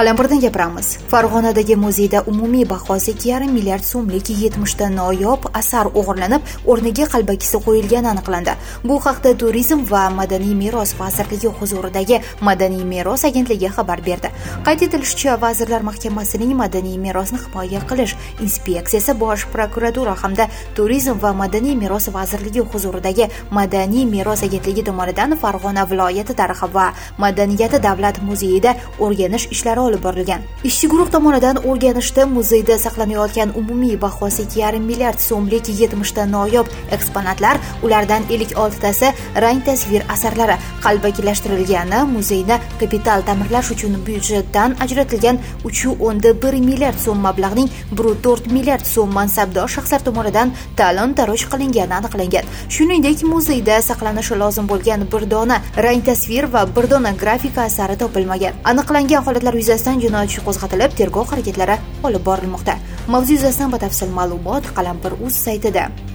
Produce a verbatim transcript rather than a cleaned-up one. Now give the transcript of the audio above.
Qalampirdan gapiramiz. Farg'onadagi muzeyda umumiy bahosi ikki yarim milliard so'mlik yetmishta noyob asar o'g'irlanib, o'rniga qalbakisi qo'yilgani aniqlandi. Bu haqda Turizm va madaniy meros vazirligi huzuridagi Madaniy meros agentligi xabar berdi. Qayd etilishicha, Vazirlar Mahkamasining madaniy merosni himoya qilish inspeksiyasi Bosh prokuratura hamda Turizm va madaniy meros vazirligi huzuridagi Madaniy meros agentligi tomonidan Farg'ona viloyati tarixi va madaniyati davlat muzeyida o'rganish ishlari olib borilgan. Ishchi guruh tomonidan o'rganishda muzeyda saqlanayotgan umumiy bahosi ikki yarim milliard so'mlik yetmishta noyob eksponatlar, ulardan ellik oltitasi rang tasvir asarlari qalbakilashtirilgani, muzeyni kapital ta'mirlash uchun byudjetdan ajratilgan uch nuqta o'n bir milliard so'm mablag'ning bir nuqta to'rt milliard so'm mansabdor shaxslar tomonidan talon-taroj qilingani aniqlangan. Shuningdek, muzeyda saqlanishi lozim bo'lgan bir dona rang tasvir va bir dona grafika asari topilmagan. Aniqlangan holatlar yuzasidan jinoyat ishi qo'zg'atilib, tergov harakatlari olib borilmoqda. Mavzu yuzasidan batafsil ma'lumot Qalampir.uz saytida.